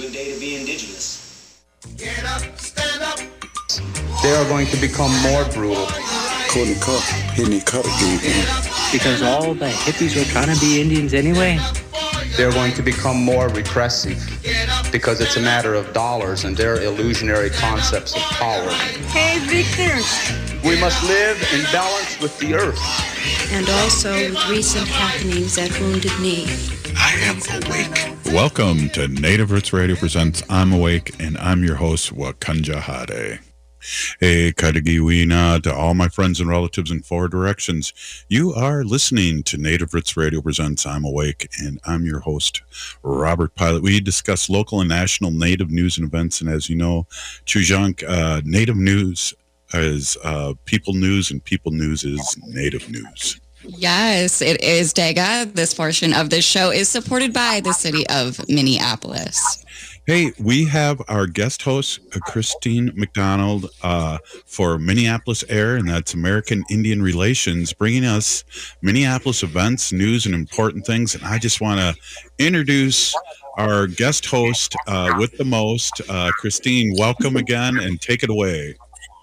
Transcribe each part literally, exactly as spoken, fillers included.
good day to be indigenous. Get up, stand up. They are going to become more brutal. Couldn't cut, hitting cut again. Because all the hippies were trying to be Indians anyway. They're going to become more repressive because it's a matter of dollars and their illusionary concepts of power. Hey, Victor. We must live in balance with the earth. And also with recent happenings at Wounded Knee. I am awake. Welcome to Native Roots Radio Presents I'm Awake, and I'm your host, Wakanja Hade. Hey, Kadagiwina, to all my friends and relatives in four directions. You are listening to Native Roots Radio Presents I'm Awake, and I'm your host, Robert Pilot. We discuss local and national Native news and events, and as you know, Chujunk, uh, Native news is uh, people news, and people news is Native news. Yes, it is, Dega. This portion of this show is supported by the city of Minneapolis. Hey, we have our guest host, uh, Christine McDonald, uh, for Minneapolis Air, and that's American Indian Relations, bringing us Minneapolis events, news, and important things. And I just want to introduce our guest host uh, with the most. Uh, Christine, welcome again, and take it away.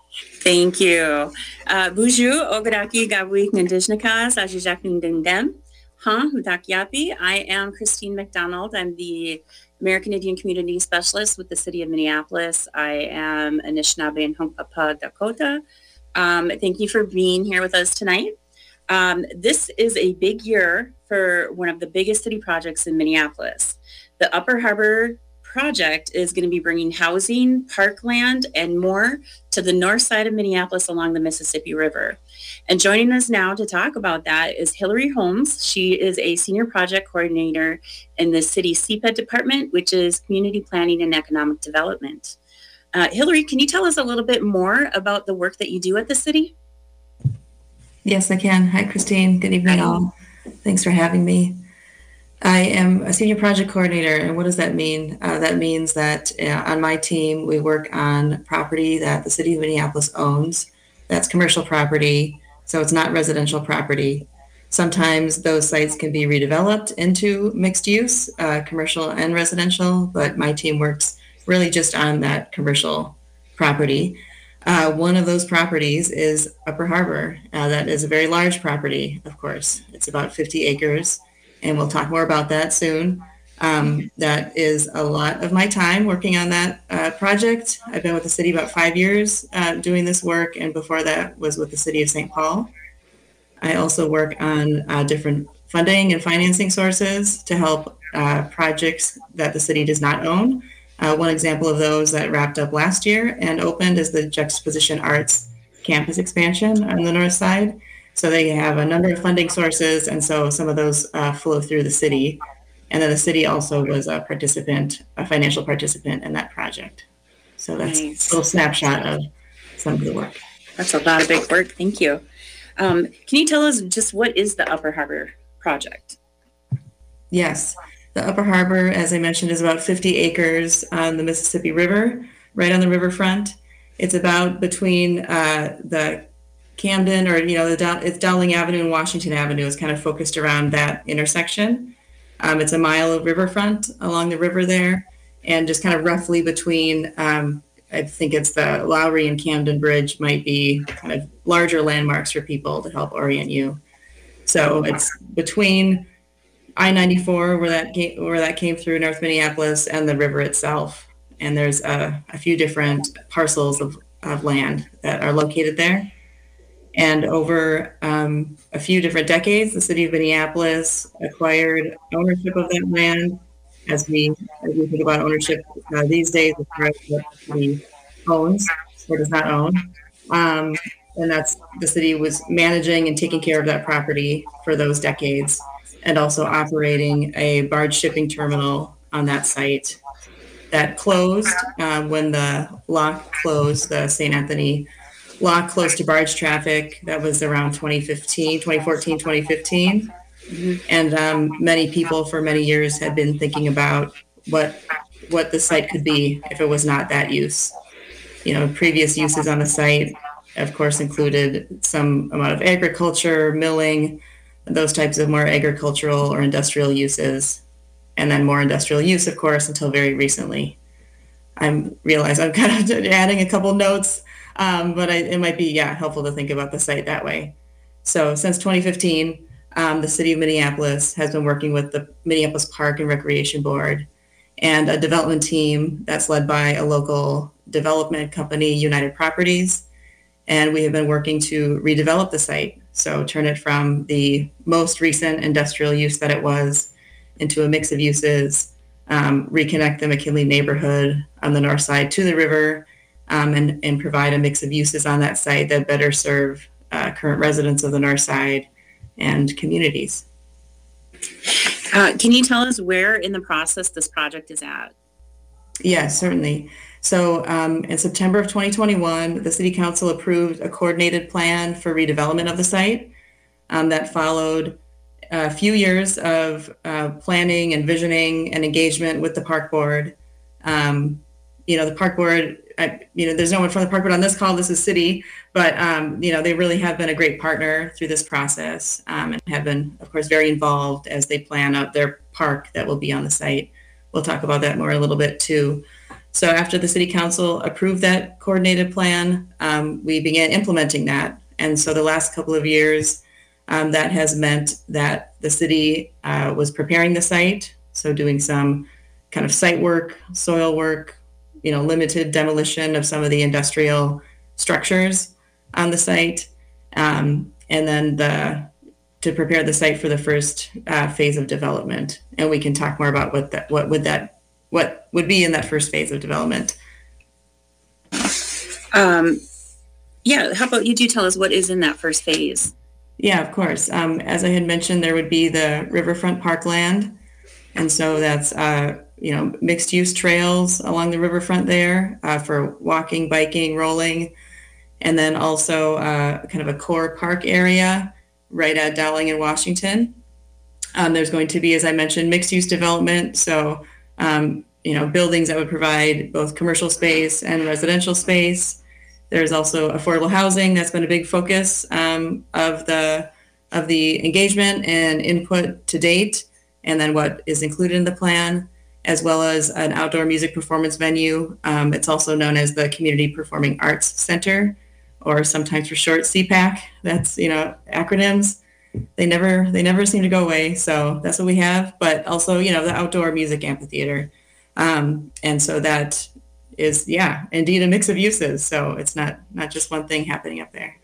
Thank you. Uh, Bonjour, Ogaraki Gabwik Nandishnakas, Ajijak Ndendem, Han Hudak I am Christine McDonald. I'm the American Indian Community Specialist with the City of Minneapolis. I am Anishinaabe and Hunkpapa Dakota. Um, thank you for being here with us tonight. Um, this is a big year for one of the biggest city projects in Minneapolis. The Upper Harbor project is going to be bringing housing, parkland, and more to the north side of Minneapolis along the Mississippi River. And joining us now to talk about that is Hillary Holmes. She is a senior project coordinator in the city C P E D department, which is Community Planning and Economic Development. Uh, Hillary, can you tell us a little bit more about the work that you do at the city? Yes, I can. Hi, Christine. Good evening, all. Thanks for having me. I am a senior project coordinator, and what does that mean? Uh, that means that uh, on my team, we work on property that the city of Minneapolis owns. That's commercial property, so it's not residential property. Sometimes those sites can be redeveloped into mixed use, uh, commercial and residential, but my team works really just on that commercial property. Uh, one of those properties is Upper Harbor. Uh, that is a very large property, of course. It's about fifty acres. And we'll talk more about that soon. Um, that is a lot of my time working on that uh, project. I've been with the city about five years uh, doing this work, and before that was with the city of Saint Paul. I also work on uh, different funding and financing sources to help uh, projects that the city does not own. Uh, one example of those that wrapped up last year and opened is the Juxtaposition Arts campus expansion on the north side. So they have a number of funding sources, and so some of those uh, flow through the city. And then the city also was a participant, a financial participant in that project. So that's nice. A little snapshot of some of the work. That's a lot of big work. Thank you. Um, can you tell us just what is the Upper Harbor project? Yes. The Upper Harbor, as I mentioned, is about fifty acres on the Mississippi River, right on the riverfront. It's about between uh, the Camden, or, you know, the down, it's Dowling Avenue and Washington Avenue is kind of focused around that intersection. Um, it's a mile of riverfront along the river there, and just kind of roughly between, um, I think it's the Lowry and Camden Bridge might be kind of larger landmarks for people to help orient you. So it's between I ninety-four, where that came, where that came through North Minneapolis, and the river itself. And there's a, a few different parcels of, of land that are located there. And over um, a few different decades, the city of Minneapolis acquired ownership of that land. As we, as we think about ownership uh, these days, as far as what the city owns or does not own. Um, and that's, the city was managing and taking care of that property for those decades, and also operating a barge shipping terminal on that site that closed uh, when the lock closed, the Saint Anthony lock closed to barge traffic. That was around twenty fifteen, twenty fourteen, twenty fifteen. Mm-hmm. And um, many people for many years had been thinking about what what the site could be if it was not that use. You know, previous uses on the site, of course, included some amount of agriculture, milling, those types of more agricultural or industrial uses. and then more industrial use, of course, until very recently. I realize I'm kind of adding a couple notes, um, but I, it might be, yeah, helpful to think about the site that way. So since twenty fifteen, um, the city of Minneapolis has been working with the Minneapolis Park and Recreation Board and a development team that's led by a local development company, United Properties. And we have been working to redevelop the site. So turn it from the most recent industrial use that it was into a mix of uses, um, reconnect the McKinley neighborhood on the north side to the river, um, and, and provide a mix of uses on that site that better serve uh, current residents of the north side and communities. Uh, can you tell us where in the process this project is at? Yes, certainly. So um, in September of twenty twenty-one, the City Council approved a coordinated plan for redevelopment of the site um, that followed a few years of uh, planning and visioning and engagement with the Park Board. Um, you know, the Park Board, I, you know, there's no one from the Park Board on this call, this is City, but, um, you know, they really have been a great partner through this process um, and have been, of course, very involved as they plan out their park that will be on the site. We'll talk about that more a little bit too. So after the City Council approved that coordinated plan, um, we began implementing that. And so the last couple of years, um, that has meant that the city uh, was preparing the site. So doing some kind of site work, soil work, you know, limited demolition of some of the industrial structures on the site. Um, and then the to prepare the site for the first uh, phase of development. And we can talk more about what that, what would that, what would be in that first phase of development. Um, yeah, how about you do tell us what is in that first phase? Yeah, of course. Um, as I had mentioned, there would be the riverfront parkland. And so that's, uh, you know, mixed use trails along the riverfront there uh, for walking, biking, rolling. And then also uh, kind of a core park area right at Dowling and Washington. Um, there's going to be, as I mentioned, mixed use development. So, um, you know, buildings that would provide both commercial space and residential space. There's also affordable housing. That's been a big focus um, of the of the engagement and input to date, and then what is included in the plan, as well as an outdoor music performance venue. Um, it's also known as the Community Performing Arts Center, or sometimes for short C PAC. That's, you know, acronyms. They never they never seem to go away. So that's what we have. But also, you know, the outdoor music amphitheater. Um, and so that is, yeah, indeed a mix of uses. So it's not not just one thing happening up there.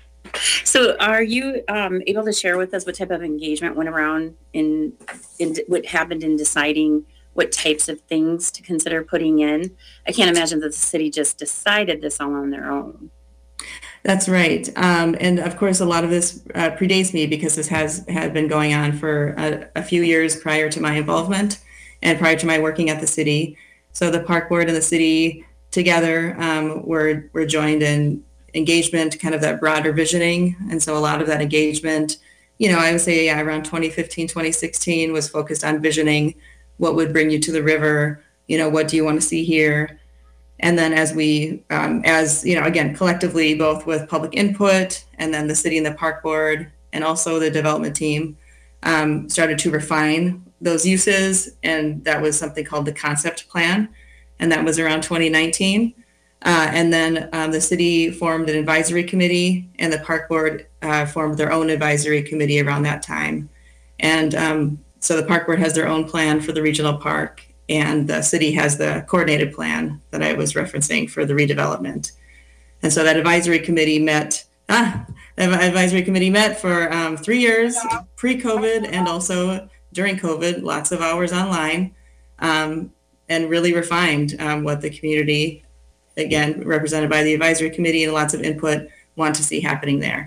So are you um, able to share with us what type of engagement went around in, in what happened in deciding what types of things to consider putting in? I can't imagine that the city just decided this all on their own. That's right. Um, and of course, a lot of this uh, predates me because this has had been going on for a, a few years prior to my involvement and prior to my working at the city. So the Park Board and the city together um, were, were joined in engagement, kind of that broader visioning. And so a lot of that engagement, you know, I would say yeah, around twenty fifteen, twenty sixteen was focused on visioning what would bring you to the river, you know, what do you want to see here? And then as we, um, as, you know, again, collectively, both with public input and then the city and the Park Board and also the development team um, started to refine those uses. And that was something called the concept plan. And that was around twenty nineteen. Uh, and then um, the city formed an advisory committee and the Park Board uh, formed their own advisory committee around that time. And um, so the Park Board has their own plan for the regional park, and the city has the coordinated plan that I was referencing for the redevelopment. And so that advisory committee met, ah, the advisory committee met for um, three years pre-COVID and also during COVID, lots of hours online, um, and really refined um, what the community, again, represented by the advisory committee and lots of input, want to see happening there.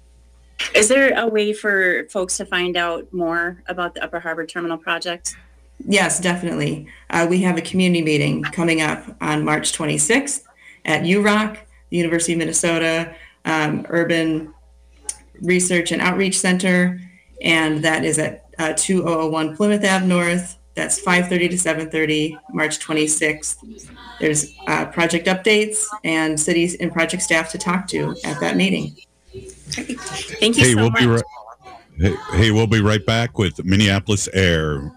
Is there a way for folks to find out more about the Upper Harbor Terminal project? Yes, definitely. Uh, we have a community meeting coming up on March twenty-sixth at U R O C, the University of Minnesota um, Urban Research and Outreach Center, and that is at uh, two thousand one Plymouth Avenue North. That's five thirty to seven thirty, March twenty-sixth. There's uh, project updates and cities and project staff to talk to at that meeting. Thank you hey, so we'll much. Be right, hey, hey, we'll be right back with Minneapolis Air. You're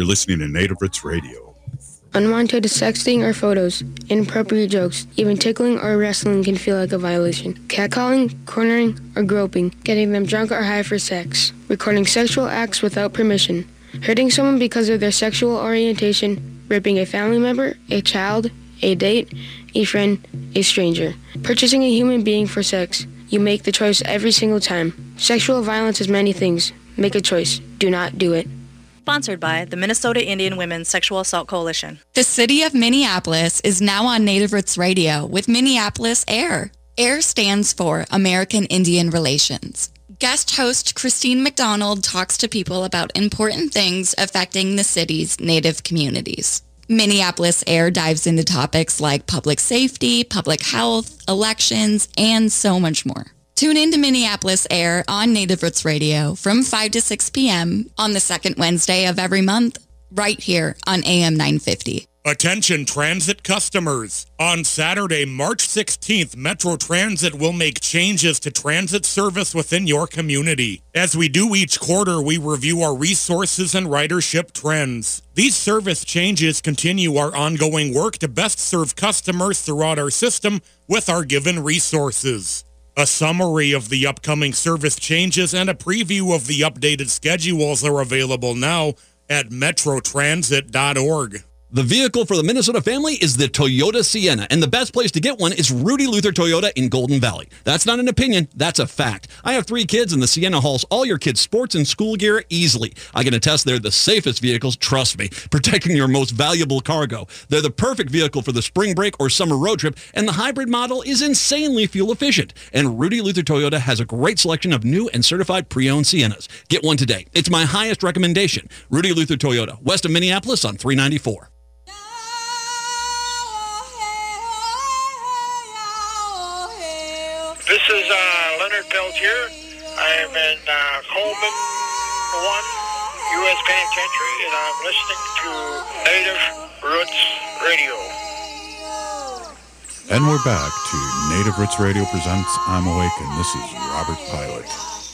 You're listening to Native Roots Radio. Unwanted sexting or photos, inappropriate jokes, even tickling or wrestling can feel like a violation. Catcalling, cornering, or groping, getting them drunk or high for sex, recording sexual acts without permission, hurting someone because of their sexual orientation, raping a family member, a child, a date, a friend, a stranger, purchasing a human being for sex. You make the choice every single time. Sexual violence is many things. Make a choice. Do not do it. Sponsored by the Minnesota Indian Women's Sexual Assault Coalition. The city of Minneapolis is now on Native Roots Radio with Minneapolis AIR. AIR stands for American Indian Relations. Guest host Christine McDonald talks to people about important things affecting the city's Native communities. Minneapolis AIR dives into topics like public safety, public health, elections, and so much more. Tune in to Minneapolis AIR on Native Roots Radio from five to six p.m. on the second Wednesday of every month, right here on A M nine fifty. Attention transit customers. On Saturday, March sixteenth, Metro Transit will make changes to transit service within your community. As we do each quarter, we review our resources and ridership trends. These service changes continue our ongoing work to best serve customers throughout our system with our given resources. A summary of the upcoming service changes and a preview of the updated schedules are available now at metro transit dot org. The vehicle for the Minnesota family is the Toyota Sienna, and the best place to get one is Rudy Luther Toyota in Golden Valley. That's not an opinion, that's a fact. I have three kids, and the Sienna hauls all your kids' sports and school gear easily. I can attest they're the safest vehicles, trust me, protecting your most valuable cargo. They're the perfect vehicle for the spring break or summer road trip, and the hybrid model is insanely fuel efficient. And Rudy Luther Toyota has a great selection of new and certified pre-owned Siennas. Get one today. It's my highest recommendation. Rudy Luther Toyota, west of Minneapolis on three ninety-four. This is uh, Leonard Peltier. I am in uh, Coleman one U S Penitentiary, and I'm listening to Native Roots Radio. And we're back to Native Roots Radio presents I'm Awake, and this is Robert Pilot.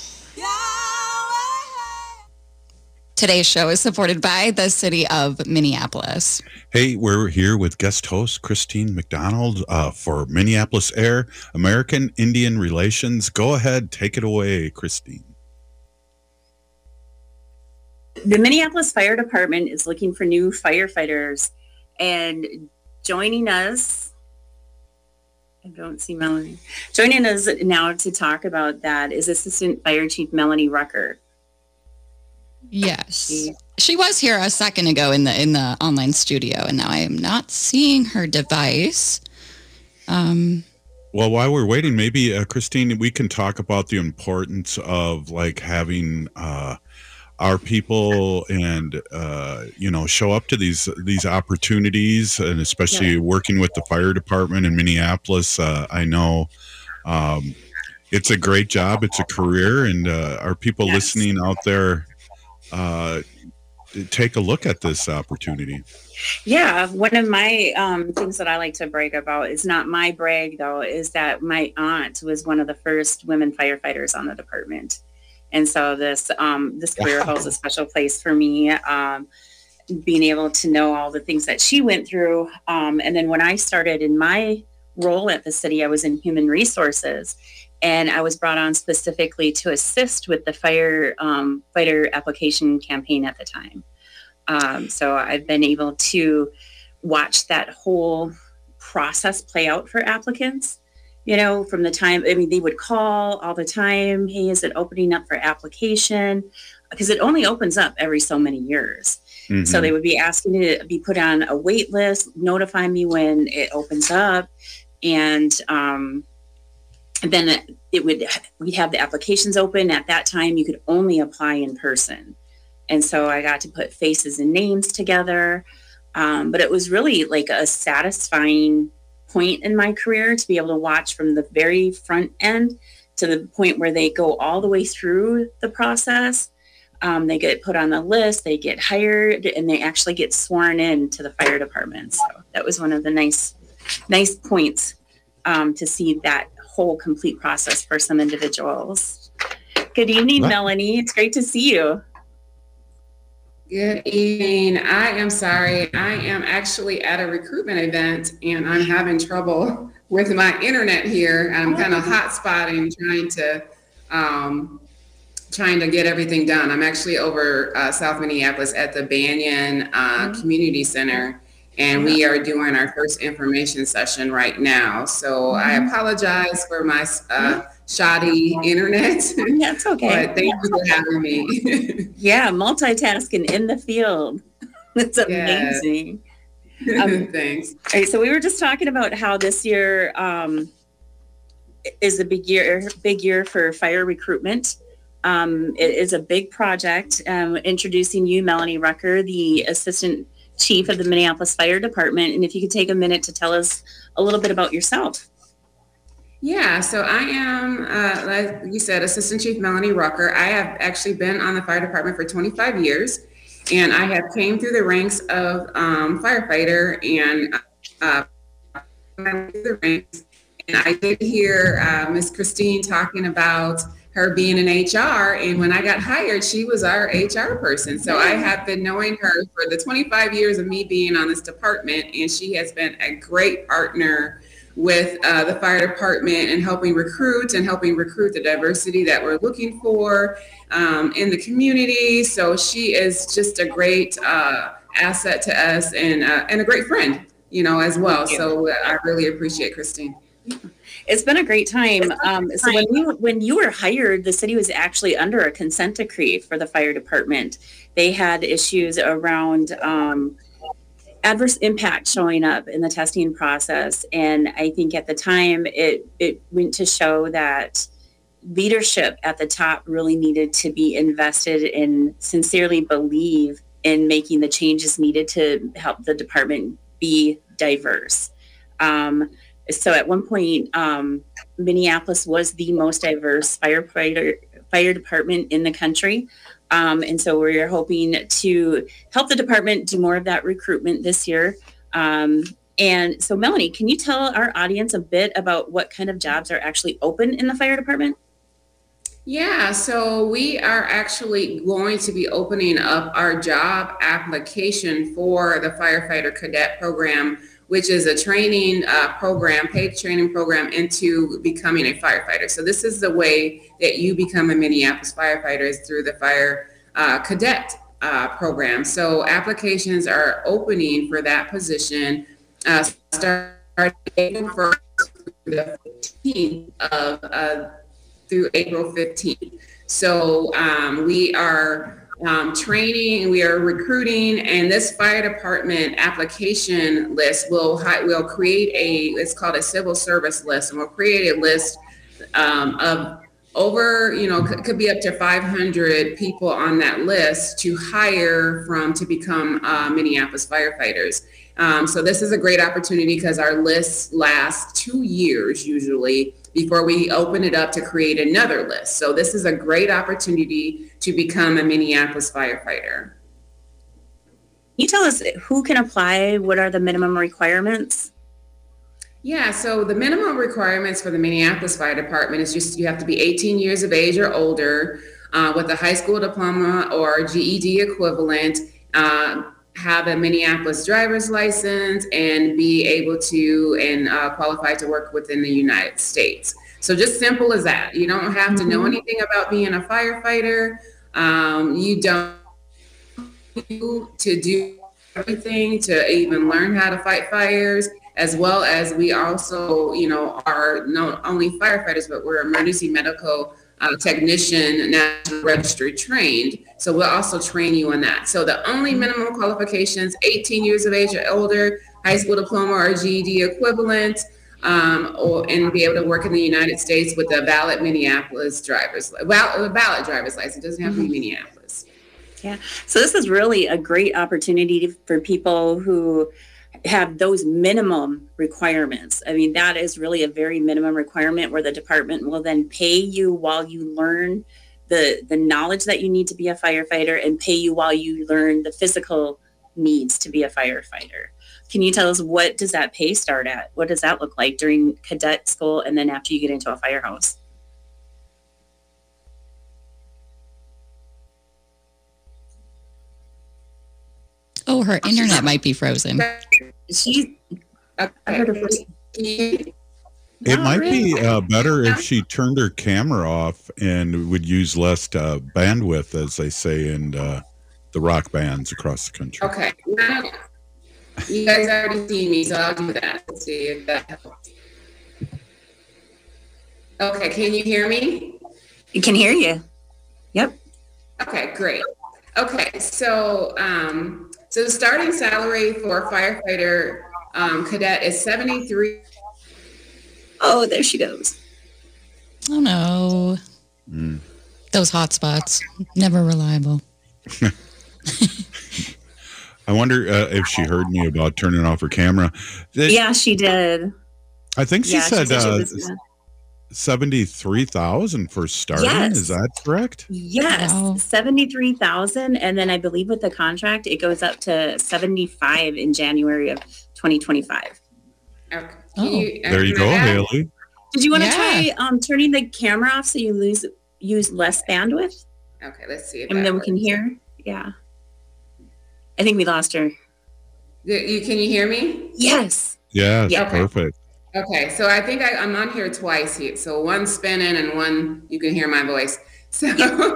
Today's show is supported by the city of Minneapolis. Hey, we're here with guest host Christine McDonald uh, for Minneapolis AIR, American Indian Relations. Go ahead, take it away, Christine. The Minneapolis Fire Department is looking for new firefighters, and joining us, I don't see Melanie, joining us now to talk about that is Assistant Fire Chief Melanie Rucker. Yes. She, she was here a second ago in the in the online studio, and now I am not seeing her device. Um, well, while we're waiting, maybe, uh, Christine, we can talk about the importance of, like, having uh, our people and, uh, you know, show up to these these opportunities, and especially yeah. working with the fire department in Minneapolis. Uh, I know um, it's a great job. It's a career, and uh, our people yes. listening out there, uh take a look at this opportunity. Yeah, one of my um things that I like to brag about, is not my brag though, is that my aunt was one of the first women firefighters on the department, and so this um this career holds a special place for me, um being able to know all the things that she went through. Um and then when I started in my role at the city, I was in human resources, and I was brought on specifically to assist with the fire um, fighter application campaign at the time. Um, so I've been able to watch that whole process play out for applicants. You know, from the time, I mean, they would call all the time, hey, is it opening up for application? Because it only opens up every so many years. Mm-hmm. So they would be asking to be put on a wait list, notify me when it opens up. And um, then it, it would, we'd have the applications open. At that time, you could only apply in person. And so I got to put faces and names together. Um, but it was really like a satisfying point in my career to be able to watch from the very front end to the point where they go all the way through the process. Um, they get put on the list, they get hired, and they actually get sworn in to the fire department. So that was one of the nice, nice points um, to see that whole complete process for some individuals. Good evening, What? Melanie. It's great to see you. Good evening. I am sorry. I am actually at a recruitment event and I'm having trouble with my internet here. I'm kind of hotspotting, trying to um, trying to get everything done. I'm actually over uh, South Minneapolis at the Banyan uh, Community Center, and we are doing our first information session right now. So I apologize for my uh, shoddy internet. That's okay. But thank you for having me. Yeah, multitasking in the field. That's amazing. Yeah. Um, Thanks. All right, so we were just talking about how this year um, is a big year, big year for fire recruitment. Um, it is a big project. Um, introducing you, Melanie Rucker, the Assistant Chief of the Minneapolis Fire Department. And if you could take a minute to tell us a little bit about yourself. Yeah, so I am, uh, like you said, Assistant Chief Melanie Rucker. I have actually been on the fire department for twenty-five years, and I have came through the ranks of um, firefighter and uh, through the ranks. And I did hear uh, Miss Christine talking about her being in H R, and when I got hired, she was our H R person. So I have been knowing her for the twenty-five years of me being on this department, and she has been a great partner with uh, the fire department and helping recruit and helping recruit the diversity that we're looking for um, in the community. So she is just a great uh, asset to us and uh, and a great friend, you know, as well. So I really appreciate Christine. It's been a great time. Um, so when you when you were hired, the city was actually under a consent decree for the fire department. They had issues around um, adverse impact showing up in the testing process, and I think at the time it it went to show that leadership at the top really needed to be invested in, sincerely believe in making the changes needed to help the department be diverse. Um, So at one point, um, Minneapolis was the most diverse firefighter fire department in the country. Um, and so we're hoping to help the department do more of that recruitment this year. Um, and so Melanie, can you tell our audience a bit about what kind of jobs are actually open in the fire department? Yeah, so we are actually going to be opening up our job application for the firefighter cadet program, which is a training uh, program, paid training program into becoming a firefighter. So this is the way that you become a Minneapolis firefighter, is through the fire uh, cadet uh, program. So applications are opening for that position uh, starting April first through the fifteenth of, uh, through April fifteenth. So um, we are Um, training, we are recruiting, and this fire department application list will will create a, it's called a civil service list, and we'll create a list um, of over, you know, could, could be up to five hundred people on that list to hire from to become uh, Minneapolis firefighters. Um, so this is a great opportunity because our lists last two years usually before we open it up to create another list. So this is a great opportunity to become a Minneapolis firefighter. Can you tell us who can apply? What are the minimum requirements? Yeah, so the minimum requirements for the Minneapolis Fire Department is just you have to be eighteen years of age or older uh, with a high school diploma or G E D equivalent, uh, have a Minneapolis driver's license, and be able to and uh, qualify to work within the United States. So just simple as that. You don't have to know anything about being a firefighter. Um, you don't to do everything to even learn how to fight fires, as well as we also, you know, are not only firefighters, but we're emergency medical uh, technician, national registry trained. So we'll also train you on that. So the only minimum qualifications, eighteen years of age or older, high school diploma or G E D equivalent, um, or, and be able to work in the United States with a valid Minneapolis driver's, well, a valid driver's license. It doesn't have to be Minneapolis. Yeah. So this is really a great opportunity for people who have those minimum requirements. I mean, that is really a very minimum requirement where the department will then pay you while you learn the, the knowledge that you need to be a firefighter, and pay you while you learn the physical needs to be a firefighter. Can you tell us, what does that pay start at? What does that look like during cadet school and then after you get into a firehouse? Oh, her internet might be frozen. She, I heard her first. It might be uh, better if she turned her camera off and would use less uh, bandwidth, as they say in uh, the rock bands across the country. Okay. You guys already see me, so I'll do that. Let's see if that helps. Okay, can you hear me? I can hear you. Yep. Okay, great. Okay, so um, so the starting salary for a firefighter um, cadet is seventy-three. Oh, there she goes. Oh no. Mm. Those hot spots, never reliable. I wonder uh, if she heard me about turning off her camera. It, yeah, she did. I think she yeah, said, she said she uh, was, uh, seventy-three thousand for starting. Yes. Is that correct? Yes, Wow. seventy-three thousand, and then I believe with the contract, it goes up to seventy-five in January of twenty twenty-five. Okay. Oh. You, There you go, Haley. Did you want to Yeah. try um, turning the camera off so you lose use less bandwidth, Okay, let's see. If and that then we works. can hear? Yeah. I think we lost her. You, you- can you hear me? Yes. Yes, Yeah. perfect. Okay, so I think I, I'm on here twice here. So one spinning and one you can hear my voice. So,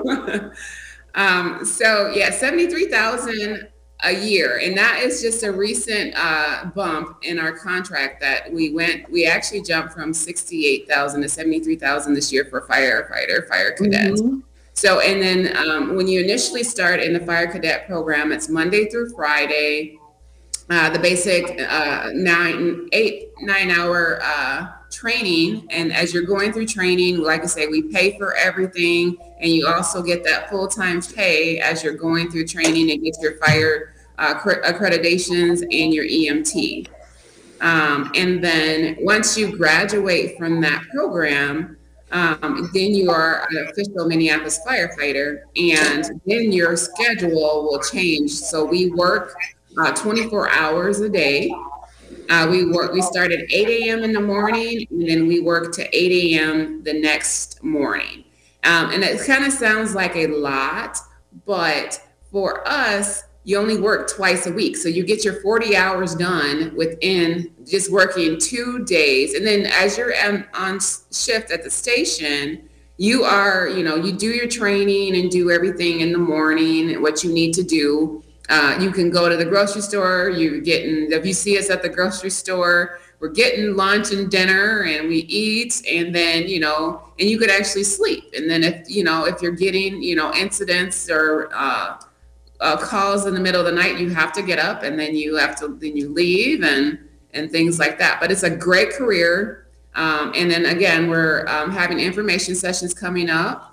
um, so yeah, seventy-three thousand a year, and that is just a recent uh, bump in our contract that we went. We actually jumped from sixty-eight thousand to seventy-three thousand this year for firefighter, fire cadets. Mhm. So, and then um, when you initially start in the fire cadet program, it's Monday through Friday. Uh, the basic uh, nine, eight, nine hour uh, training. And as you're going through training, like I say, we pay for everything. And you also get that full-time pay as you're going through training and get your fire uh, cr- accreditations and your E M T. Um, and then once you graduate from that program, um, then you are an official Minneapolis firefighter, and then your schedule will change. So we work Uh, twenty-four hours a day. Uh, we work. We start at eight a.m. in the morning, and then we work to eight a.m. the next morning. Um, and it kind of sounds like a lot, but for us, you only work twice a week, so you get your forty hours done within just working two days. And then as you're on, on shift at the station, you are, you know, you do your training and do everything in the morning, what you need to do. Uh, you can go to the grocery store. You're getting, if you see us at the grocery store, we're getting lunch and dinner, and we eat, and then, you know, and you could actually sleep. And then if, you know, if you're getting, you know, incidents or uh, uh, calls in the middle of the night, you have to get up, and then you have to, then you leave and, and things like that. But it's a great career. Um, and then again, we're um, having information sessions coming up.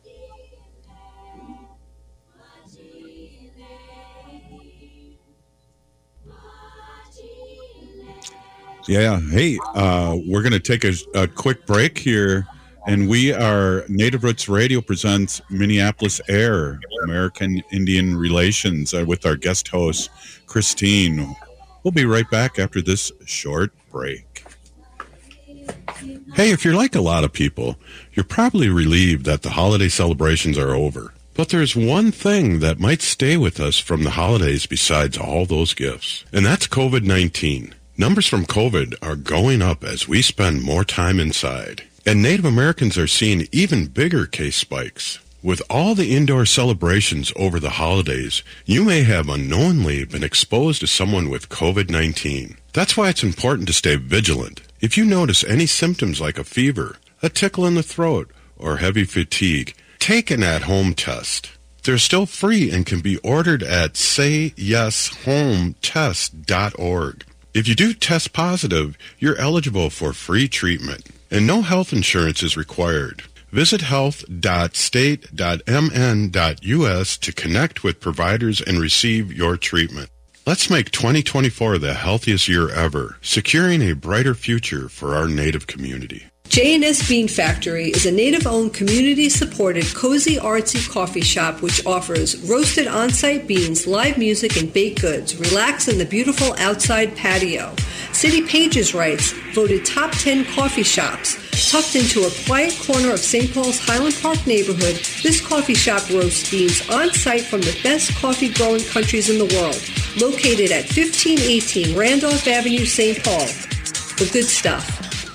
Yeah. Hey, uh, we're going to take a, a quick break here, and we are Native Roots Radio presents Minneapolis Air, American Indian Relations, uh, with our guest host, Christine. We'll be right back after this short break. Hey, if you're like a lot of people, you're probably relieved that the holiday celebrations are over. But there's one thing that might stay with us from the holidays besides all those gifts, and that's COVID nineteen. Numbers from COVID are going up as we spend more time inside. And Native Americans are seeing even bigger case spikes. With all the indoor celebrations over the holidays, you may have unknowingly been exposed to someone with COVID nineteen. That's why it's important to stay vigilant. If you notice any symptoms like a fever, a tickle in the throat, or heavy fatigue, take an at-home test. They're still free and can be ordered at say yes home test dot org. If you do test positive, you're eligible for free treatment, and no health insurance is required. Visit health dot state dot m n dot u s to connect with providers and receive your treatment. Let's make twenty twenty-four the healthiest year ever, securing a brighter future for our Native community. J and S Bean Factory is a Native-owned, community-supported, cozy, artsy coffee shop which offers roasted on-site beans, live music, and baked goods. Relax in the beautiful outside patio. City Pages writes, voted top ten coffee shops. Tucked into a quiet corner of Saint Paul's Highland Park neighborhood, this coffee shop roasts beans on-site from the best coffee-growing countries in the world. located at fifteen eighteen Randolph Avenue, Saint Paul. The good stuff.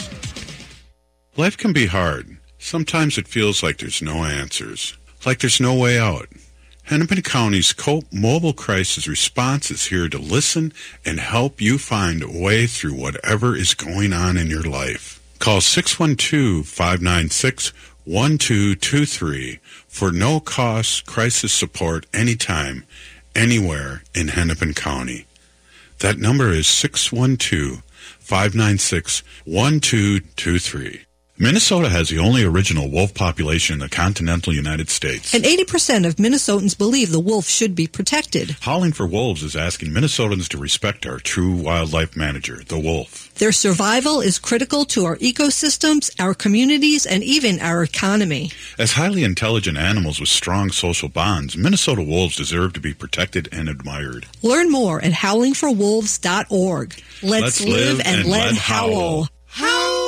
Life can be hard. Sometimes it feels like there's no answers, like there's no way out. Hennepin County's COPE Mobile Crisis Response is here to listen and help you find a way through whatever is going on in your life. Call six one two, five nine six, one two two three for no-cost crisis support anytime, anywhere in Hennepin County. That number is six one two, five nine six, one two two three. Minnesota has the only original wolf population in the continental United States. And eighty percent of Minnesotans believe the wolf should be protected. Howling for Wolves is asking Minnesotans to respect our true wildlife manager, the wolf. Their survival is critical to our ecosystems, our communities, and even our economy. As highly intelligent animals with strong social bonds, Minnesota wolves deserve to be protected and admired. Learn more at howling for wolves dot org. Let's, Let's live, live and, and let, let howl. Howl!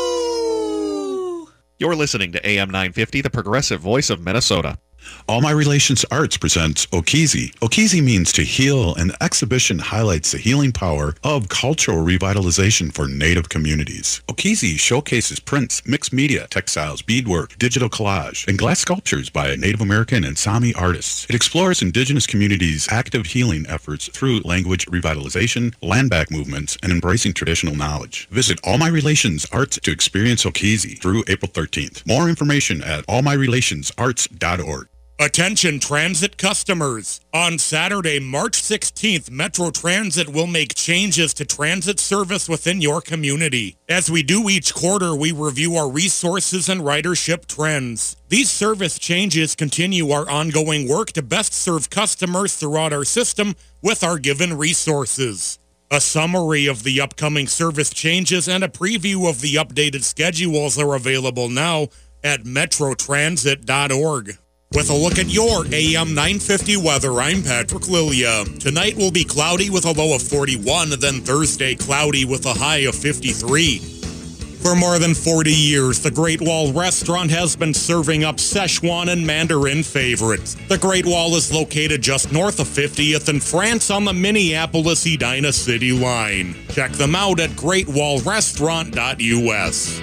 You're listening to A M nine fifty, the progressive voice of Minnesota. All My Relations Arts presents Okizi. Okizi means to heal, and the exhibition highlights the healing power of cultural revitalization for Native communities. Okizi showcases prints, mixed media, textiles, beadwork, digital collage, and glass sculptures by Native American and Sami artists. It explores indigenous communities' active healing efforts through language revitalization, land back movements, and embracing traditional knowledge. Visit All My Relations Arts to experience Okizi through April thirteenth. More information at all my relations arts dot org. Attention transit customers. On Saturday, March sixteenth, Metro Transit will make changes to transit service within your community. As we do each quarter, we review our resources and ridership trends. These service changes continue our ongoing work to best serve customers throughout our system with our given resources. A summary of the upcoming service changes and a preview of the updated schedules are available now at metro transit dot org. With a look at your A M nine fifty weather, I'm Patrick Lilia. Tonight will be cloudy with a low of forty-one, then Thursday cloudy with a high of fifty-three. For more than forty years, the Great Wall Restaurant has been serving up Szechuan and Mandarin favorites. The Great Wall is located just north of fiftieth in France on the Minneapolis-Edina City line. Check them out at great wall restaurant dot U S.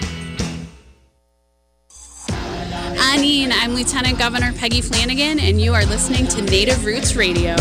Anine, I'm Lieutenant Governor Peggy Flanagan, and you are listening to Native Roots Radio.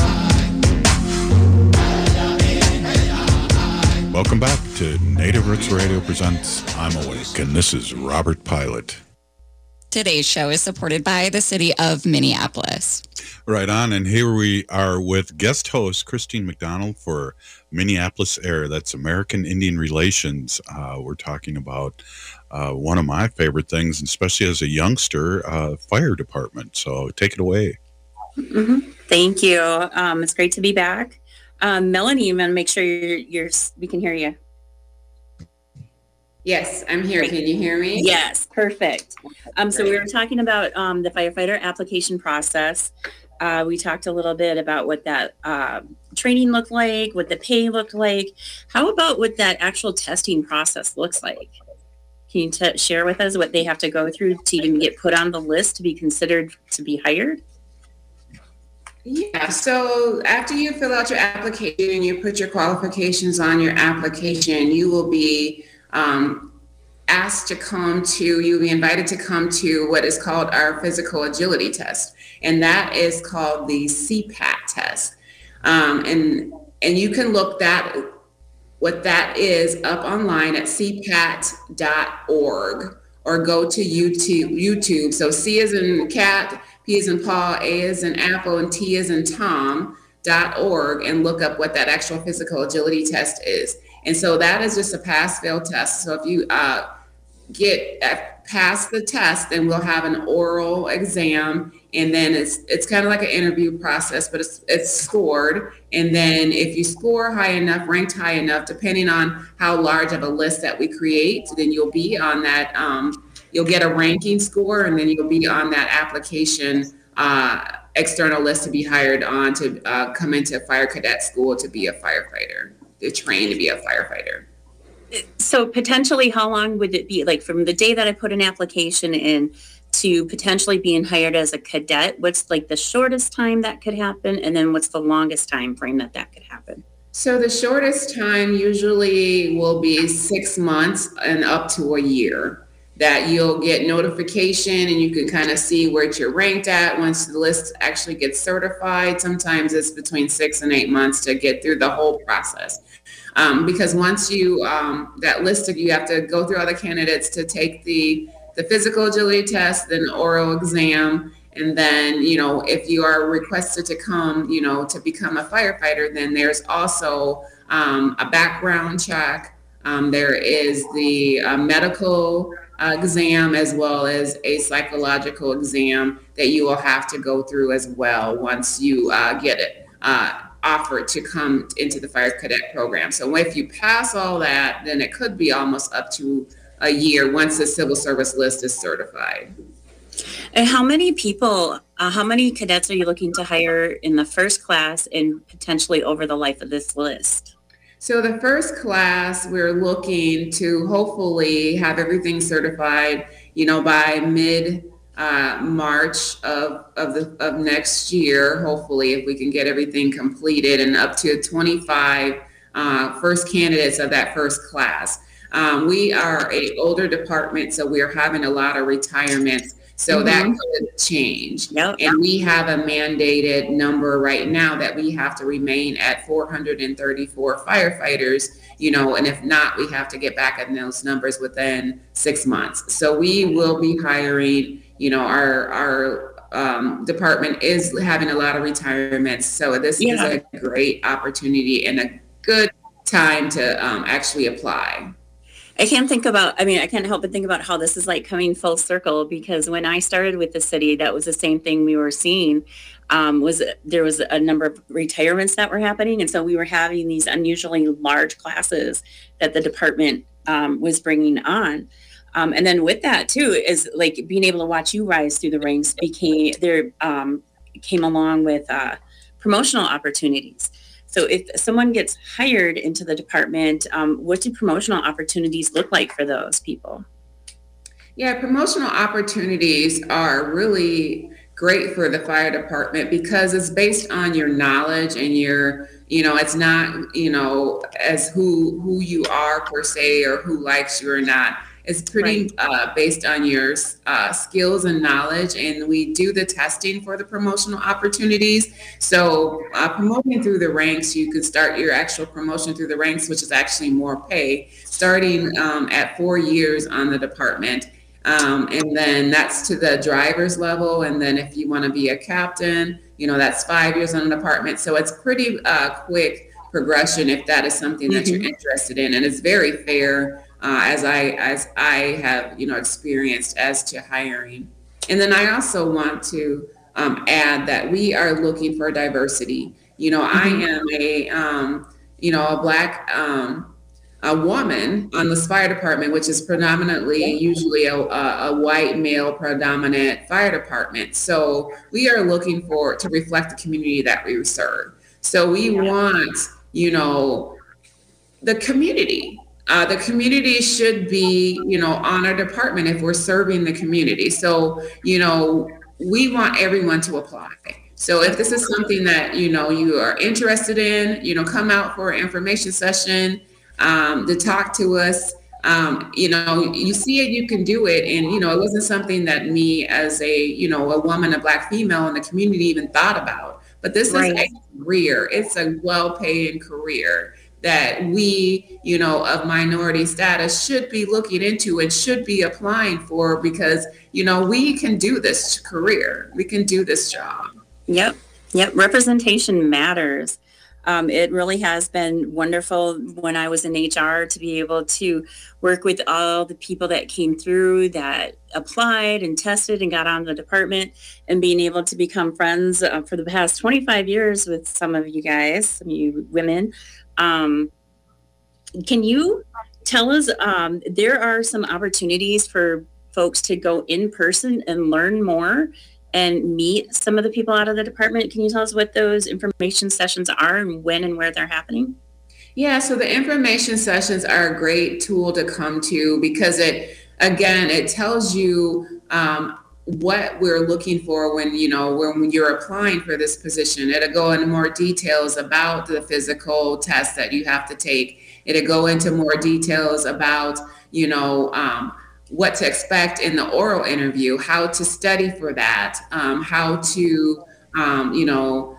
Welcome back to Native Roots Radio presents I'm Awake, and this is Robert Pilot. Today's show is supported by the city of Minneapolis. Right on, and here we are with guest host Christine McDonald for Minneapolis Air. That's American Indian Relations. Uh, we're talking about uh, one of my favorite things, especially as a youngster, uh, fire department. So take it away. Mm-hmm. Thank you. Um, it's great to be back. Um, Melanie, I'm going to make sure you're, you're, we can hear you. Yes, I'm here. Can you hear me? Yes, perfect. Um, so we were talking about um, the firefighter application process. Uh, we talked a little bit about what that uh, training looked like, what the pay looked like. How about what that actual testing process looks like? Can you t- share with us what they have to go through to even get put on the list to be considered to be hired? Yeah, so after you fill out your application and you put your qualifications on your application, you will be um, asked to come to, you'll be invited to come to what is called our physical agility test. And that is called the C PAT test. Um, and and you can look that, what that is up online at c pat dot org or go to YouTube. YouTube. So C is in cat, P is in Paul, A is in Apple, and T is in Tom dot org and look up what that actual physical agility test is. And so that is just a pass-fail test. So if you uh, get uh, past the test, then we'll have an oral exam, and then it's it's kind of like an interview process, but it's it's scored. And then if you score high enough, ranked high enough, depending on how large of a list that we create, then you'll be on that. Um, you'll get a ranking score, and then you'll be on that application uh, external list to be hired on to uh, come into fire cadet school to be a firefighter, to train to be a firefighter. So potentially, how long would it be, like from the day that I put an application in to potentially being hired as a cadet? What's like the shortest time that could happen, and then what's the longest time frame that that could happen? So the shortest time usually will be six months and up to a year that you'll get notification and you can kind of see where you're ranked at once the list actually gets certified. Sometimes it's between six and eight months to get through the whole process. Um, because once you, um, that list of, you have to go through all the candidates to take the, the physical agility test, then oral exam. And then, you know, if you are requested to come, you know, to become a firefighter, then there's also um, a background check. Um, there is the uh, medical uh, exam as well as a psychological exam that you will have to go through as well once you uh, get it uh, offered to come into the fire cadet program. So if you pass all that, then it could be almost up to a year once the civil service list is certified. And how many people, uh, how many cadets are you looking to hire in the first class and potentially over the life of this list? So the first class, we're looking to hopefully have everything certified, you know, by mid uh, March of, of, the, of next year, hopefully, if we can get everything completed, and up to twenty-five uh, first candidates of that first class. Um, we are a older department, so we're having a lot of retirements. So mm-hmm. that could change. Yep. And we have a mandated number right now that we have to remain at four hundred thirty-four firefighters, you know, and if not, we have to get back in those numbers within six months. So we will be hiring, you know, our, our um, department is having a lot of retirements. So this yeah. is a great opportunity and a good time to um, actually apply. I can't think about, I mean, I can't help but think about how this is like coming full circle, because when I started with the city, that was the same thing we were seeing. Um, was there was a number of retirements that were happening. And so we were having these unusually large classes that the department um, was bringing on. Um, and then with that too, is like being able to watch you rise through the ranks became there, um, came along with uh, promotional opportunities. So if someone gets hired into the department, um, what do promotional opportunities look like for those people? Yeah, promotional opportunities are really great for the fire department because it's based on your knowledge and your, you know, it's not, you know, as who who you are per se or who likes you or not. It's pretty right. uh, based on your uh, skills and knowledge, and we do the testing for the promotional opportunities. So uh, promoting through the ranks, you could start your actual promotion through the ranks, which is actually more pay, starting um, at four years on the department. Um, and then that's to the driver's level. And then if you want to be a captain, you know, that's five years on the department. So it's pretty uh, quick progression if that is something that mm-hmm. you're interested in. And it's very fair. Uh, as I as I have, you know, experienced as to hiring. And then I also want to um, add that we are looking for diversity. You know, mm-hmm. I am a, um, you know, a Black um, a woman on this fire department, which is predominantly usually a, a, a white male predominant fire department. So we are looking for to reflect the community that we serve. So we yeah. want, you know, the community. Uh, the community should be, you know, on our department if we're serving the community. So, you know, we want everyone to apply. So if this is something that, you know, you are interested in, you know, come out for an information session um, to talk to us. Um, you know, you see it, you can do it. And, you know, it wasn't something that me as a, you know, a woman, a Black female in the community even thought about. But this right. is a career. It's a well-paid career that we, you know, of minority status should be looking into and should be applying for, because, you know, we can do this career. We can do this job. Yep. Yep. Representation matters. Um, it really has been wonderful when I was in H R to be able to work with all the people that came through, that applied and tested and got on the department, and being able to become friends uh, for the past twenty-five years with some of you guys, some of you women. Um, can you tell us, um, there are some opportunities for folks to go in person and learn more and meet some of the people out of the department. Can you tell us what those information sessions are and when and where they're happening? Yeah, so the information sessions are a great tool to come to because it, again, it tells you um, what we're looking for when, you know, when you're applying for this position. It'll go into more details about the physical test that you have to take. It'll go into more details about, you know, um, what to expect in the oral interview, how to study for that, um, how to, um, you know,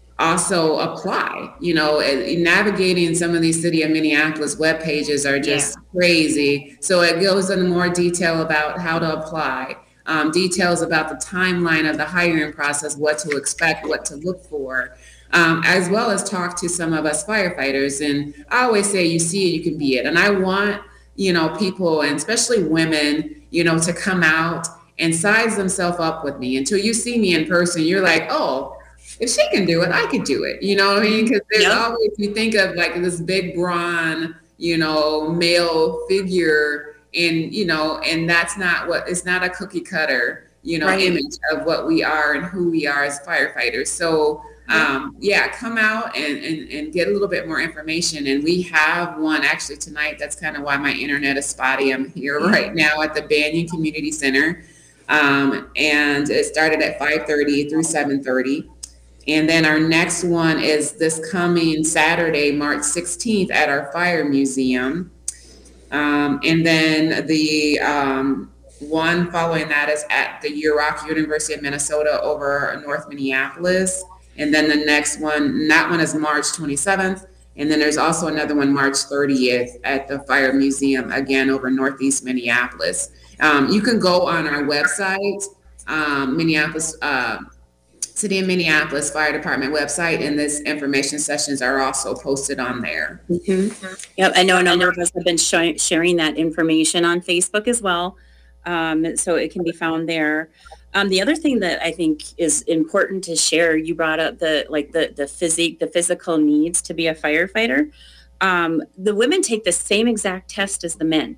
also apply. You know, navigating some of these City of Minneapolis web pages are just yeah. crazy. So it goes into more detail about how to apply, um, details about the timeline of the hiring process, what to expect, what to look for, um, as well as talk to some of us firefighters. And I always say, you see it, you can be it. And I want, you know, people, and especially women, you know, to come out and size themselves up with me. Until you see me in person, you're like, oh, if she can do it, I could do it. You know what I mean? Because there's yep. always, you think of like this big brawn, you know, male figure, and, you know, and that's not what, it's not a cookie cutter, you know, right. image of what we are and who we are as firefighters. So, um, yeah, come out and, and, and get a little bit more information. And we have one actually tonight. That's kind of why my internet is spotty. I'm here right now at the Banyan Community Center. Um, and it started at five thirty through seven thirty. And then our next one is this coming Saturday, March sixteenth at our Fire Museum. Um, and then the um, one following that is at the U R O C, University of Minnesota, over North Minneapolis. And then the next one, that one is March twenty-seventh. And then there's also another one March thirtieth at the Fire Museum, again, over Northeast Minneapolis. Um, you can go on our website, um, Minneapolis, uh, City of Minneapolis Fire Department website, and this information sessions are also posted on there. Mm-hmm. Yep, I know a number of us have been sh- sharing that information on Facebook as well, um, so it can be found there. Um, the other thing that I think is important to share, you brought up the like the the physique, the physical needs to be a firefighter. Um, the women take the same exact test as the men.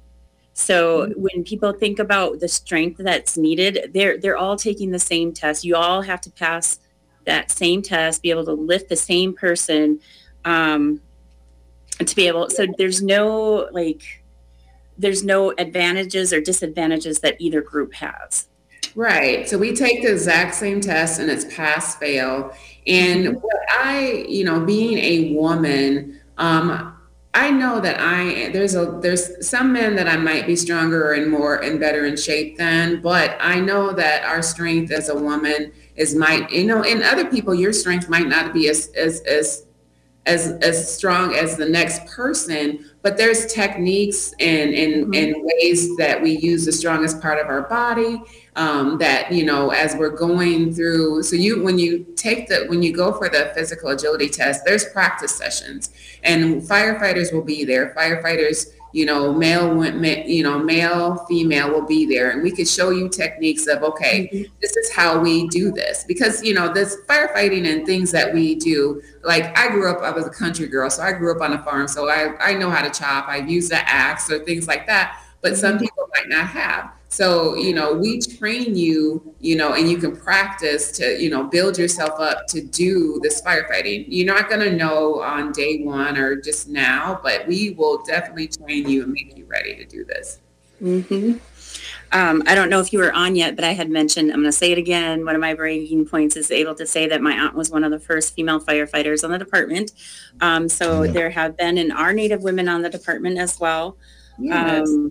So when people think about the strength that's needed, they're they're all taking the same test. You all have to pass that same test, be able to lift the same person, um, to be able. So there's no like, there's no advantages or disadvantages that either group has. Right. So we take the exact same test, and it's pass fail. And what I, you know, being a woman, um, I know that I there's a there's some men that I might be stronger and more and better in shape than, but I know that our strength as a woman is might, you know, in other people, your strength might not be as as as as as strong as the next person, but there's techniques and and, mm-hmm. and ways that we use the strongest part of our body, um, that, you know, as we're going through. So you, when you take the, when you go for the physical agility test, there's practice sessions, and firefighters will be there. Firefighters, you know, male, you know, male, female will be there, and we could show you techniques of, okay, mm-hmm. this is how we do this. Because, you know, this firefighting and things that we do, like I grew up, I was a country girl, so I grew up on a farm, so I, I know how to chop, I use the axe or things like that, but some people might not have. So, you know, we train you, you know, and you can practice to, you know, build yourself up to do this firefighting. You're not going to know on day one or just now, but we will definitely train you and make you ready to do this. Mm-hmm. Um, I don't know if you were on yet, but I had mentioned, I'm going to say it again, one of my bragging points is able to say that my aunt was one of the first female firefighters on the department. Um, so there have been and are Native women on the department as well. Yes. Um,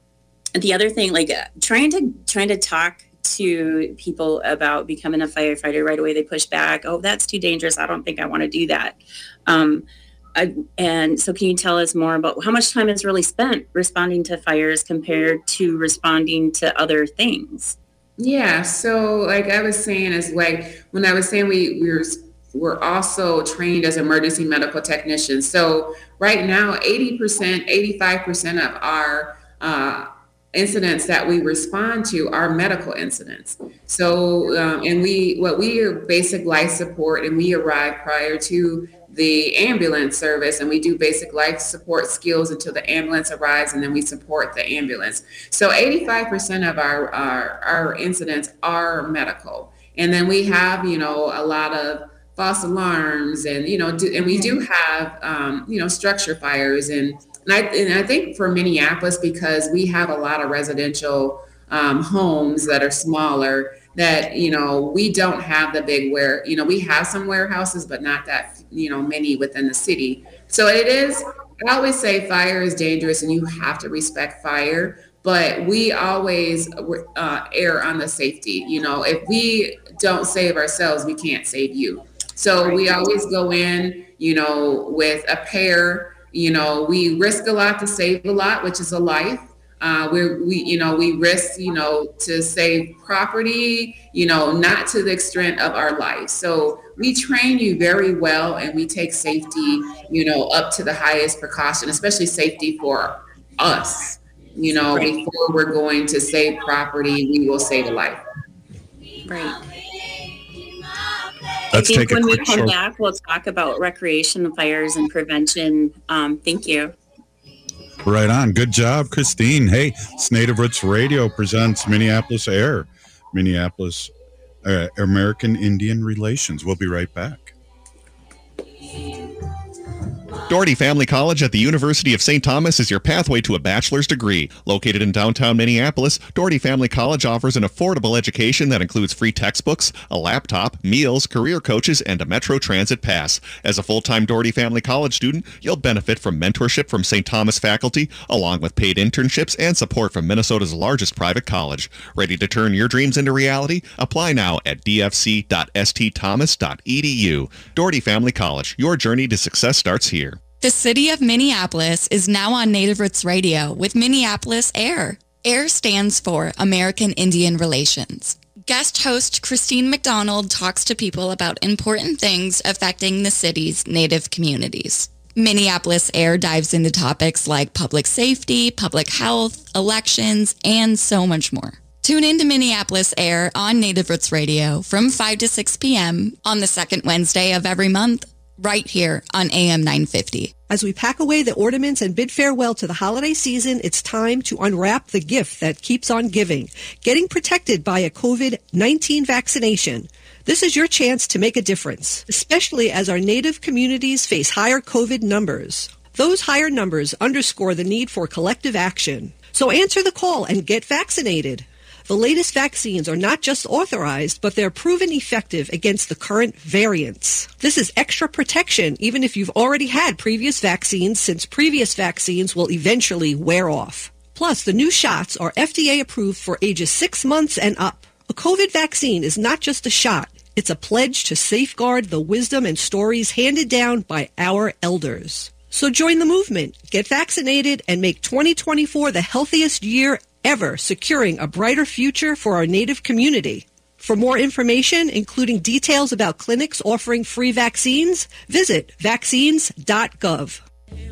The other thing, like uh, trying to trying to talk to people about becoming a firefighter right away, they push back. Oh, that's too dangerous. I don't think I want to do that. Um, I, and so can you tell us more about how much time is really spent responding to fires compared to responding to other things? Yeah. So like I was saying, is like when I was saying we, we were we're also trained as emergency medical technicians. So right now, eighty percent, eighty-five percent of our uh, incidents that we respond to are medical incidents. So, um, and we, what we are basic life support, and we arrive prior to the ambulance service, and we do basic life support skills until the ambulance arrives, and then we support the ambulance. So eighty-five percent of our, our, our incidents are medical. And then we have, you know, a lot of false alarms, and, you know, do, and we do have, um, you know, structure fires. And And I, and I think for Minneapolis, because we have a lot of residential um, homes that are smaller that, you know, we don't have the big where, you know, we have some warehouses, but not that, you know, many within the city. So it is, I always say fire is dangerous and you have to respect fire, but we always uh, err on the safety. You know, if we don't save ourselves, we can't save you. So we always go in, you know, with a pair, you know, we risk a lot to save a lot, which is a life. Uh, we, we, you know, we risk, you know, to save property, you know, not to the extent of our life. So we train you very well and we take safety, you know, up to the highest precaution, especially safety for us. You know, right. Before we're going to save property, we will save a life. Right. Let's I think take a when we quick come short- back, we'll talk about recreation fires and prevention. Um, thank you. Right on. Good job, Christine. Hey, it's Native Roots Radio presents Minneapolis Air, Minneapolis uh, American Indian Relations. We'll be right back. Doherty Family College at the University of Saint Thomas is your pathway to a bachelor's degree. Located in downtown Minneapolis, Doherty Family College offers an affordable education that includes free textbooks, a laptop, meals, career coaches, and a Metro Transit pass. As a full-time Doherty Family College student, you'll benefit from mentorship from Saint Thomas faculty, along with paid internships and support from Minnesota's largest private college. Ready to turn your dreams into reality? Apply now at d f c dot s t thomas dot e d u. Doherty Family College, your journey to success starts here. The city of Minneapolis is now on Native Roots Radio with Minneapolis Air. AIR stands for American Indian Relations. Guest host Christine McDonald talks to people about important things affecting the city's Native communities. Minneapolis Air dives into topics like public safety, public health, elections, and so much more. Tune in to Minneapolis Air on Native Roots Radio from five to six p.m. on the second Wednesday of every month, right here on A M nine fifty. As we pack away the ornaments and bid farewell to the holiday season, it's time to unwrap the gift that keeps on giving, getting protected by a covid nineteen vaccination. This is your chance to make a difference, especially as our Native communities face higher COVID numbers. Those higher numbers underscore the need for collective action. So answer the call and get vaccinated. The latest vaccines are not just authorized, but they're proven effective against the current variants. This is extra protection even if you've already had previous vaccines, since previous vaccines will eventually wear off. Plus, the new shots are F D A approved for ages six months and up. A COVID vaccine is not just a shot. It's a pledge to safeguard the wisdom and stories handed down by our elders. So join the movement, get vaccinated, and make twenty twenty-four the healthiest year ever, securing a brighter future for our Native community. For more information, including details about clinics offering free vaccines, visit vaccines dot gov.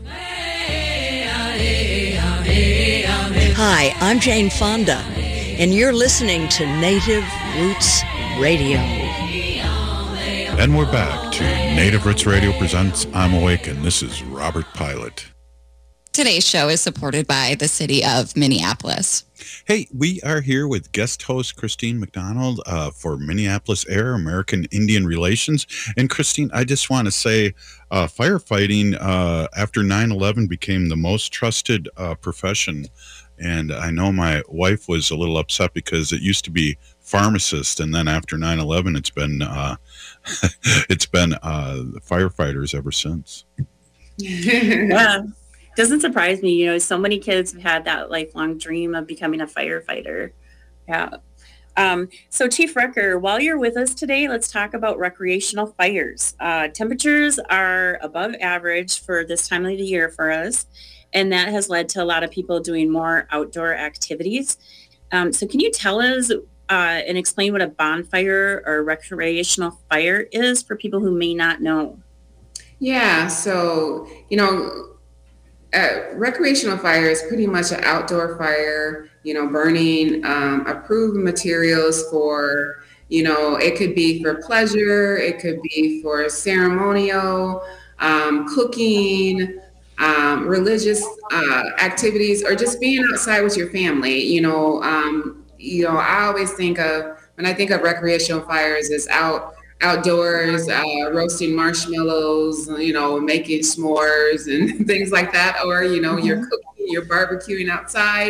Hi, I'm Jane Fonda, and you're listening to Native Roots Radio. And we're back to Native Roots Radio presents I'm Awake, and this is Robert Pilot. Today's show is supported by the city of Minneapolis. Hey, we are here with guest host Christine McDonald uh, for Minneapolis Air, American Indian Relations. And Christine, I just want to say uh, firefighting uh, after nine eleven became the most trusted uh, profession. And I know my wife was a little upset because it used to be pharmacist, and then after nine eleven, it's been uh, it's been uh, firefighters ever since. Yeah. Doesn't surprise me. You know, so many kids have had that lifelong dream of becoming a firefighter. Yeah. Um, so Chief Recker, while you're with us today, let's talk about recreational fires. Uh, temperatures are above average for this time of the year for us, and that has led to a lot of people doing more outdoor activities. Um, so can you tell us uh, and explain what a bonfire or recreational fire is for people who may not know? Yeah, so, you know, Uh, recreational fire is pretty much an outdoor fire, you know, burning um, approved materials for, you know, it could be for pleasure, it could be for ceremonial, um, cooking, um, religious uh, activities, or just being outside with your family. You know, um, you know, I always think of, when I think of recreational fires, is out outdoors, uh, roasting marshmallows, you know, making s'mores and things like that. Or, you know, mm-hmm. you're cooking, you're barbecuing outside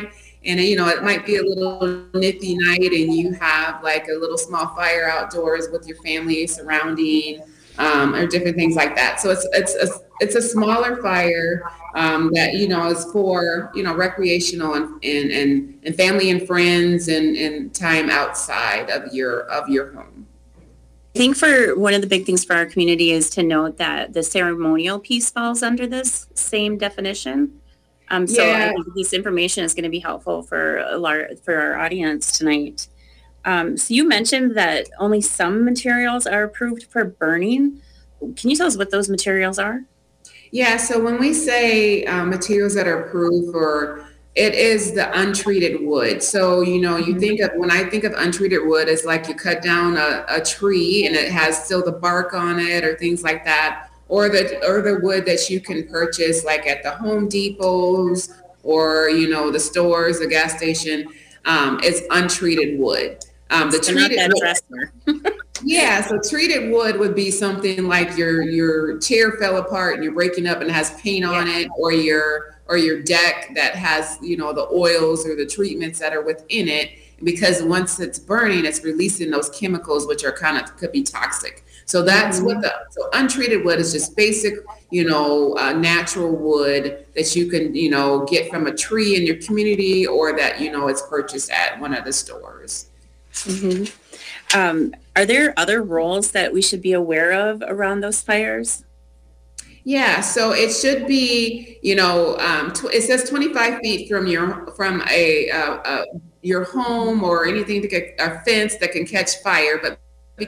And, you know, it might be a little nippy night and you have like a little small fire outdoors with your family surrounding, um, or different things like that. So it's, it's, a, it's a smaller fire um, that, you know, is for, you know, recreational and, and, and, and family and friends and, and time outside of your, of your home. I think for one of the big things for our community is to note that the ceremonial piece falls under this same definition. Um, so Yeah. I think this information is going to be helpful for a lar- for our audience tonight. Um, so you mentioned that only some materials are approved for burning. Can you tell us what those materials are? Yeah, so when we say uh, materials that are approved for, it is the untreated wood. So, you know, you think of, when I think of untreated wood, it's like you cut down a, a tree and it has still the bark on it or things like that. Or the, or the wood that you can purchase like at the Home Depots or, you know, the stores, the gas station. Um, it's untreated wood. Um, the So not treated that wood, dresser. yeah, so treated wood would be something like your your chair fell apart and you're breaking up and has paint on it, or your or your deck that has, you know, the oils or the treatments that are within it. Because once it's burning, it's releasing those chemicals which are kind of could be toxic. So that's what the so untreated wood is, just basic, you know, uh, natural wood that you can, you know, get from a tree in your community or that, you know, it's purchased at one of the stores. Mm-hmm. Um, are there other roles that we should be aware of around those fires? Yeah, so it should be, you know, um, tw- it says twenty-five feet from your from a, uh, uh, your home or anything to get a fence that can catch fire. But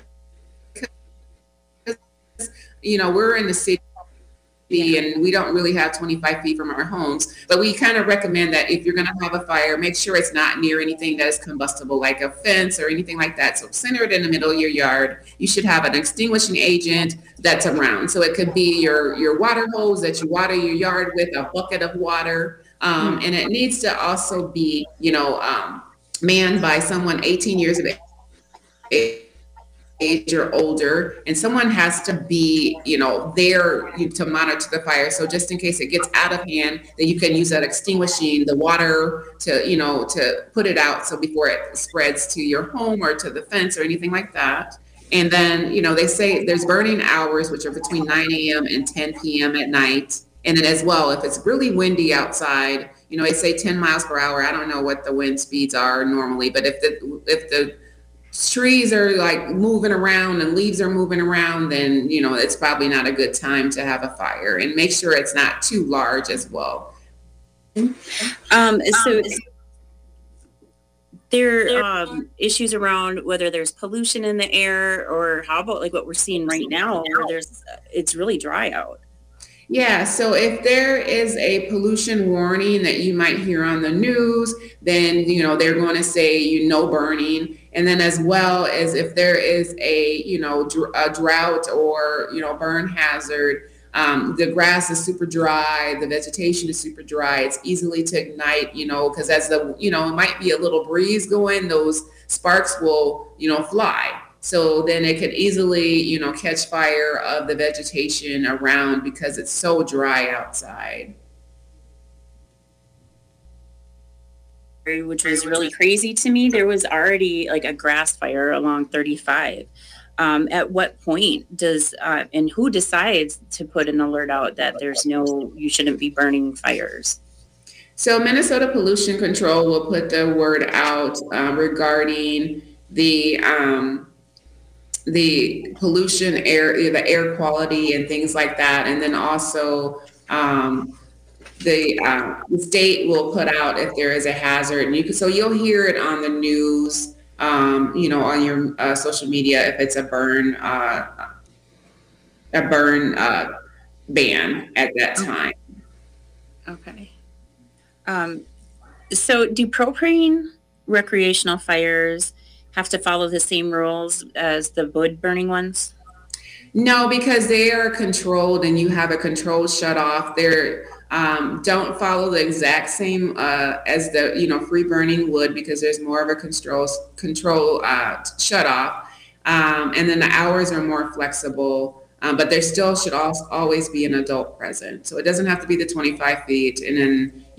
because, you know, we're in the city and we don't really have twenty-five feet from our homes, but we kind of recommend that if you're going to have a fire, make sure it's not near anything that is combustible, like a fence or anything like that. So center it in the middle of your yard. You should have an extinguishing agent that's around. So it could be your, your water hose that you water your yard with, a bucket of water. Um, and it needs to also be, you know, um, manned by someone eighteen years of age. age or older, and someone has to be, you know, there to monitor the fire. So just in case it gets out of hand, that you can use that extinguishing the water to, you know, to put it out. So before it spreads to your home or to the fence or anything like that. And then, you know, they say there's burning hours, which are between nine a.m. and ten p.m. at night. And then as well, if it's really windy outside, you know, they say ten miles per hour. I don't know what the wind speeds are normally, but if the, if the trees are like moving around and leaves are moving around, then, you know, it's probably not a good time to have a fire. And make sure it's not too large as well. Um, so there are um, issues around whether there's pollution in the air, or how about like what we're seeing right now where there's it's really dry out. Yeah, so if there is a pollution warning that you might hear on the news, then, you know, they're going to say, you know, burning. And then as well as if there is a, you know, dr- a drought or, you know, burn hazard, um, the grass is super dry, the vegetation is super dry, it's easily to ignite, you know, because as the, you know, it might be a little breeze going, those sparks will, you know, fly. So then it could easily, you know, catch fire of the vegetation around because it's so dry outside. Which was really crazy to me. There was already like a grass fire along thirty-five. Um, at what point does, uh, and who decides to put an alert out that there's no, you shouldn't be burning fires? So Minnesota Pollution Control will put the word out um, regarding the, um, the pollution air, the air quality and things like that. And then also um, the, uh, the state will put out if there is a hazard. And you can, so you'll hear it on the news, um, you know, on your uh, social media if it's a burn, uh, a burn uh, ban at that time. Okay. Um, so do propane recreational fires have to follow the same rules as the wood burning ones? No, because they are controlled and you have a controlled shut off. They're um, don't follow the exact same uh, as the, you know, free burning wood, because there's more of a control control uh, shut off. Um, and then the hours are more flexible, um, but there still should also always be an adult present. So it doesn't have to be the twenty-five feet. And then,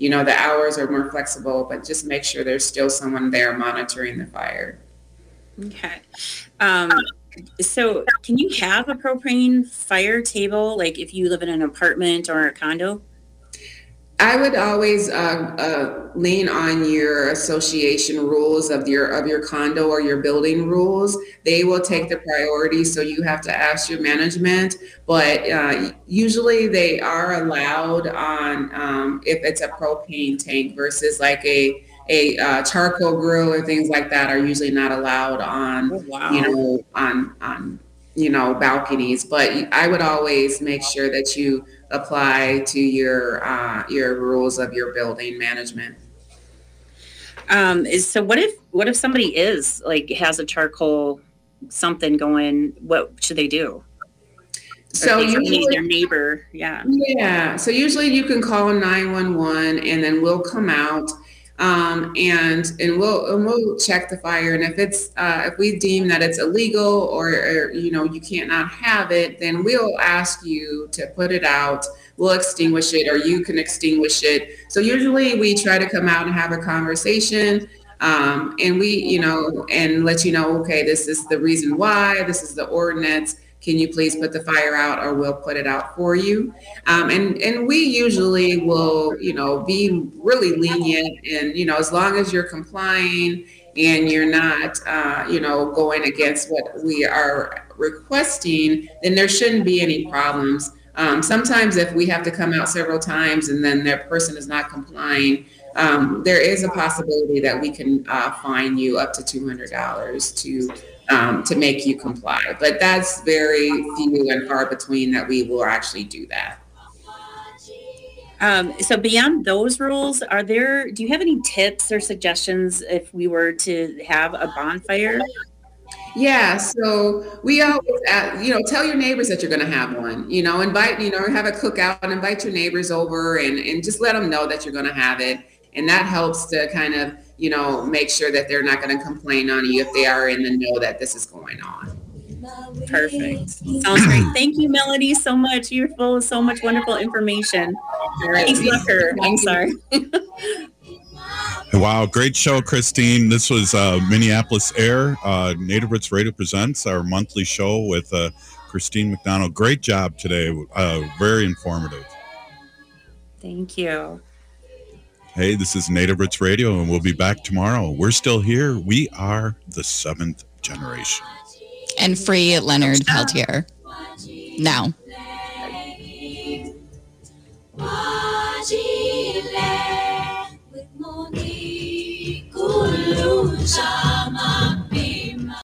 you know, the hours are more flexible, but just make sure there's still someone there monitoring the fire. Okay. Um, so can you have a propane fire table, like if you live in an apartment or a condo? I would always uh, uh, lean on your association rules of your of your condo or your building rules. They will take the priority, so you have to ask your management. But uh, usually they are allowed on um, if it's a propane tank versus like a a uh, charcoal grill or things like that are usually not allowed on oh, wow. you know on on you know balconies. But I would always make sure that you apply to your uh, your rules of your building management. Um, is so what if what if somebody is like has a charcoal something going? What should they do? So usually their neighbor, yeah, yeah. So usually you can call nine one one, and then we'll come out. Um, and and we'll and we'll check the fire, and if it's uh, if we deem that it's illegal or, or you know you can't not have it, then we'll ask you to put it out. We'll extinguish it, or you can extinguish it. So usually we try to come out and have a conversation, um, and we you know and let you know, okay, this is the reason why, this is the ordinance. Can you please put the fire out, or we'll put it out for you? Um, and, and we usually will, you know, be really lenient, and, you know, as long as you're complying and you're not, uh, you know, going against what we are requesting, then there shouldn't be any problems. Um, sometimes if we have to come out several times and then that person is not complying, um, there is a possibility that we can uh, fine you up to two hundred dollars to Um, to make you comply. But that's very few and far between that we will actually do that. Um, so beyond those rules, are there, do you have any tips or suggestions if we were to have a bonfire? Yeah, so we always, uh, you know, tell your neighbors that you're going to have one, you know, invite, you know, have a cookout and invite your neighbors over, and, and just let them know that you're going to have it. And that helps to kind of, you know, make sure that they're not going to complain on you if they are in the know that this is going on. Perfect. Sounds great. Thank you, Melody, so much. You're full of so much wonderful information. All right. Thanks, Lucker. I'm sorry. Wow, great show, Christine. This was uh, Minneapolis Air. Uh, Native Roots Radio Presents, our monthly show with uh, Christine McDonald. Great job today. Uh, very informative. Thank you. Hey, this is Native Roots Radio, and we'll be back tomorrow. We're still here. We are the seventh generation. And free Leonard Peltier. Now. With